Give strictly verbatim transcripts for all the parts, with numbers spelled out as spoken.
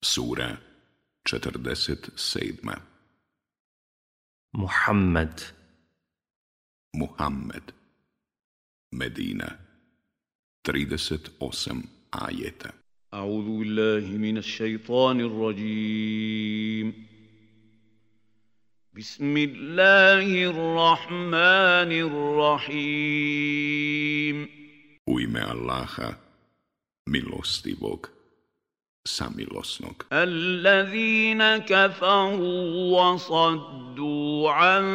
Sura četrdeset sedma. Muhammed. Muhammed. Medina. trideset osam ajeta. A'udhu billahi minash shaitanir rajim. Bismillahirrahmanirrahim. U ime Allaha, milostivog, samilosnog. Allazina kafaru wa saddu an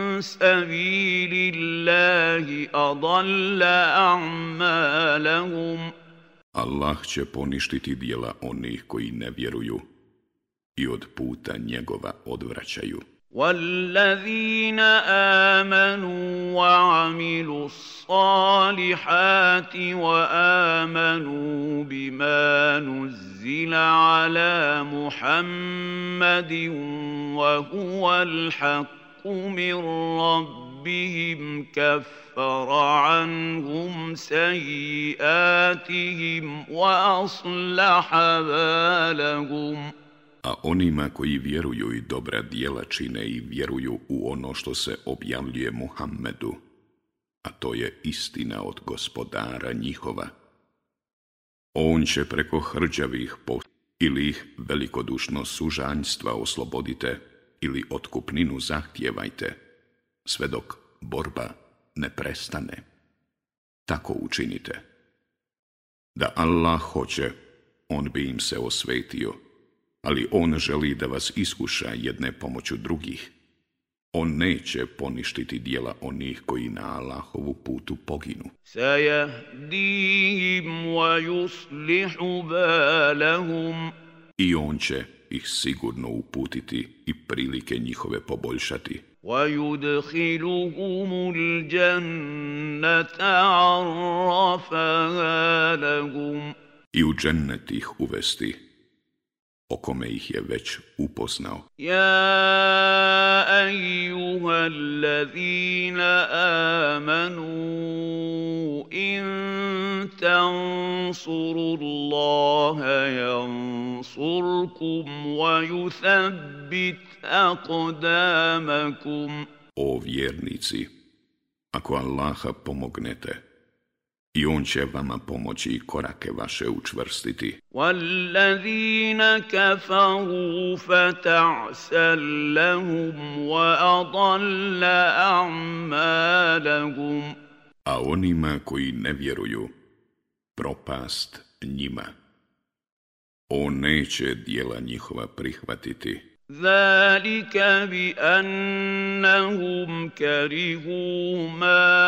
sabilillahi adalla a'malahum. Allah će poništiti djela onih koji ne vjeruju i od puta njegova odvraćaju. وَالَّذِينَ آمَنُوا وَعَمِلُوا الصَّالِحَاتِ وَآمَنُوا بِمَا نُزِّلَ عَلَى مُحَمَّدٍ وَهُوَ الْحَقُّ مِنْ رَبِّهِمْ كَفَّرَ عَنْهُمْ سَيِّئَاتِهِمْ وَأَصْلَحَ بَالَهُمْ. A onima koji vjeruju i dobra djela čine i vjeruju u ono što se objavljuje Muhammedu, a to je istina od Gospodara njihova. On će preko hrđavih post ili ih velikodušno sužanjstva oslobodite ili otkupninu zahtijevajte, sve dok borba ne prestane. Tako učinite. Da Allah hoće, on bi im se osvetio, ali on želi da vas iskuša jedne pomoću drugih. On neće poništiti djela onih koji na Allahovu putu poginu. سَيَهْدِيهِمْ وَيُصْلِحُ بَالَهُمْ. I on će ih sigurno uputiti i prilike njihove poboljšati. وَيُدْخِلُهُمُ الْجَنَّةَ عَرَّفَهَا لَهُمْ. I u džennet ih uvesti, o kome ih je već upoznao. يَا أَيُّهَا الَّذِينَ آمَنُوا إِن تَنصُرُوا اللَّهَ يَنصُرْكُمْ وَيُثَبِّتْ أَقْدَامَكُمْ. O vjernici, ako Allaha pomognete, i on će vama pomoći i korake vaše učvrstiti. وَالَّذِينَ كَفَرُوا فَتَعْسًا لَهُمْ وَأَضَلَّ أَعْمَالَهُمْ. A onima koji ne vjeruju, propast njima. On neće djela njihova prihvatiti. ذَلِكَ بِأَنَّهُمْ كَرِهُوا مَا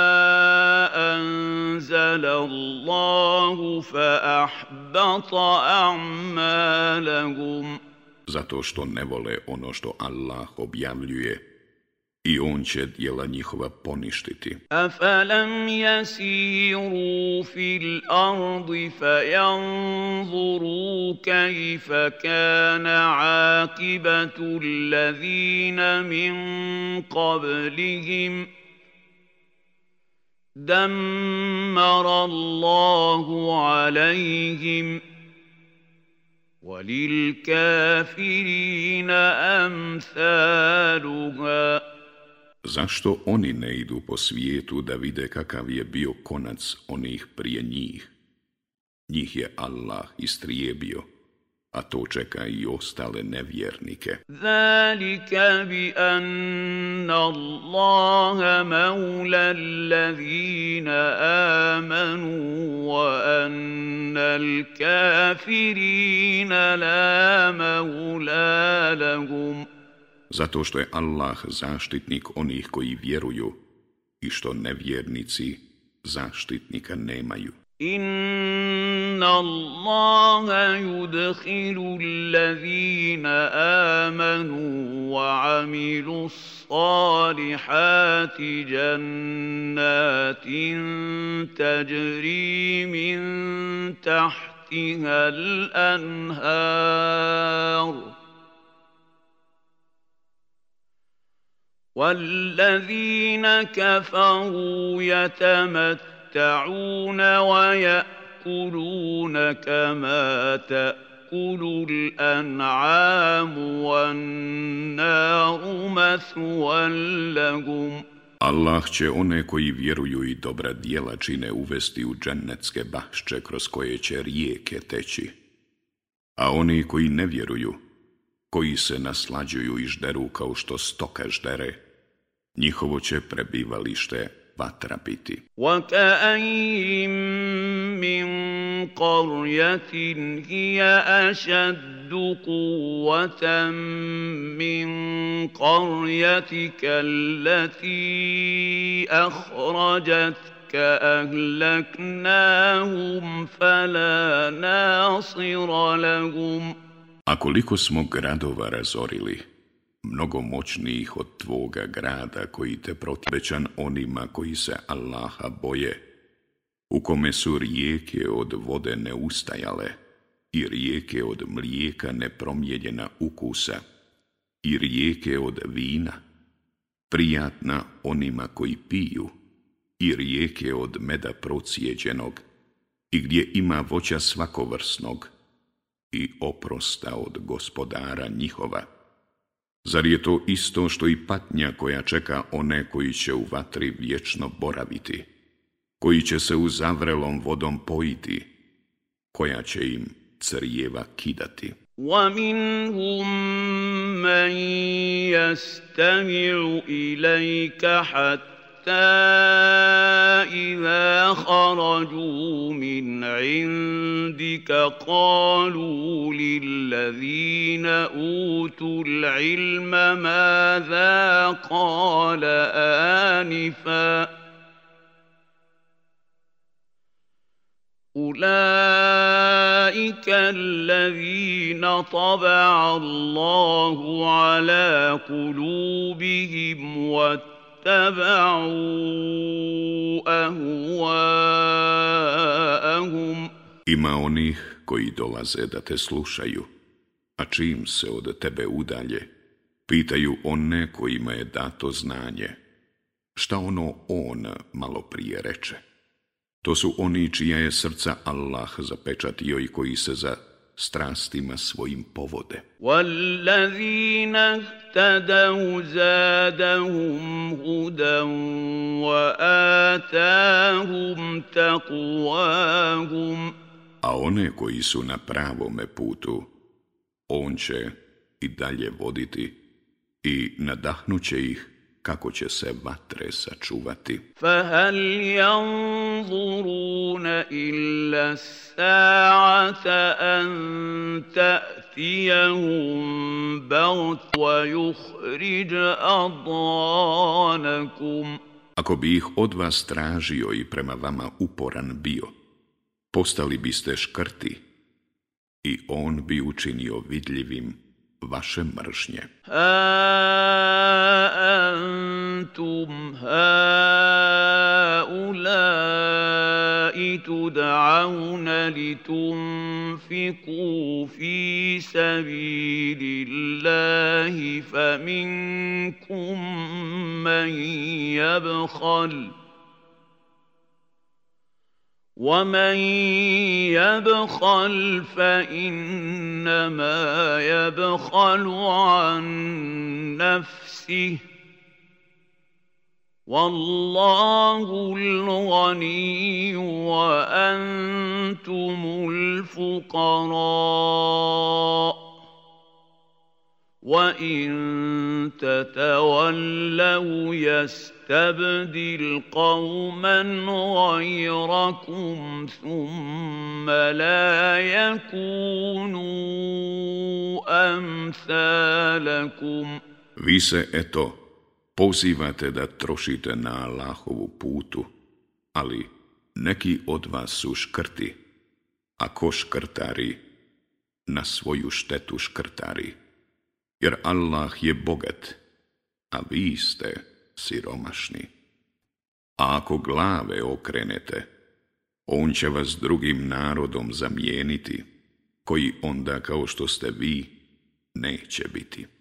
أَنزَلَ اللَّهُ فَأَحْبَطَ أَعْمَالَهُمْ. Zato što ne vole ono što Allah objavljuje, i on će djela njihova poništiti. أَفَلَمْ يَسِيرُوا فِي الْأَرْضِ فَيَنْظُرُوا كَيْفَ كَانَ عَاقِبَةُ الَّذِينَ مِنْ قَبْلِهِمْ دَمَّرَ اللَّهُ عَلَيْهِمْ وَلِلْكَافِرِينَ أَمْثَالُهَا. Zašto oni ne idu po svijetu da vide kakav je bio konac onih prije njih? Njih je Allah istrijebio, a to čeka i ostale nevjernike. ذَلِكَ بِأَنَّ اللَّهَ مَوْلَى الَّذِينَ آمَنُوا وَأَنَّ الْكَافِرِينَ لَا مَوْلَى لَهُمْ. Zato što je Allah zaštitnik onih koji vjeruju i što nevjernici zaštitnika nemaju. Inna Allaha yudkhilu allazina amanu wa amilu salihati jannatin tajri min tahtiha al-anhar. وَالَّذِينَ كَفَرُوا يَتَمَتَّعُونَ وَيَأْكُلُونَ كَمَا تَأْكُلُ تأكل الأنعام والنار مثوى لهم. Allah će one koji vjeruju i dobra djela čine uvesti u džennetske bašče kroz koje će rijeke teći. A oni koji ne vjeruju, koji se naslađuju i žderu kao što stoka ždere, njihovo će prebivalište vatra biti. وَكَأَيِّن مِّن قَرْيَةٍ هِيَ أَشَدُّ قُوَّةً مِّن قَرْيَتِكَ الَّتِي أَخْرَجَتْكَ أَهْلَكْنَاهُمْ فَلَا نَاصِرَ لَهُمْ. A koliko smo gradova razorili, mnogo moćnijih od tvoga grada koji te protivećan onima koji se Allaha boje, u kome su rijeke od vode neustajale i rijeke od mlijeka nepromijenjena ukusa i rijeke od vina, prijatna onima koji piju i rijeke od meda procijeđenog i gdje ima voća svakovrsnog i oprosta od gospodara njihova. Zar je to isto što i patnja koja čeka one koji će u vatri vječno boraviti, koji će se u zavrelom vodom pojiti, koja će im crijeva kidati? وَمِنْهُمْ مَنْ يَسْتَمِعُ إِلَيْكَ حَتَّى إِذَا خَرَجُوا مِنْ عِنْدِكَ قَالُوا لِلَّذِينَ أُوتُوا الْعِلْمَ مَاذَا قَالَ آنِفًا أُولَئِكَ الَّذِينَ طَبَعَ اللَّهُ عَلَى قُلُوبِهِمْ وَاتَّبَعُوا أَهْوَاءَهُمْ. Ima onih koji dolaze da te slušaju, a čim se od tebe udalje, pitaju one kojima je dato znanje, šta ono on malo prije reče. To su oni čija je srca Allah zapečatio i koji se za strastima svojim povode. وَالَّذِينَ اهْتَدَوْا زَادَهُمْ هُدًى وَآتَاهُمْ تَقْوَاهُمْ. A one koji su na pravome putu, on će i dalje voditi i nadahnuće ih kako će se vatre sačuvati. فَهَلْ يَنظُرُونَ إِلَّا السَّاعَةَ أَن تَأْتِيَهُم بَغْتَةً وَيُخْرِجَ أَضْغَانَكُمْ. Ako bi ih od vas tražio i prema vama uporan bio, postali biste škrti i on bi učinio vidljivim vaše mržnje. Ha antum haulai tud'auna litunfiqu fi sabilillahi faminkum man yabkhal وَمَنْ يَبْخَلْ فَإِنَّمَا يَبْخَلُ عَنْ نَفْسِهِ وَاللَّهُ الْغَنِيُّ وَأَنْتُمُ الْفُقَرَاءُ وَإِن تَتَوَلَّوْا يَسْتَبْدِلْ قَوْمًا غَيْرَكُمْ ثُمَّ لَا يَكُونُوا أَمْثَالَكُمْ. Vi se, eto, pozivate da trošite na Allahovu putu, ali neki od vas su škrti, a ko škrtari, na svoju štetu škrtari. Jer Allah je bogat, a vi ste siromašni. A ako glave okrenete, on će vas drugim narodom zamijeniti, koji onda kao što ste vi neće biti.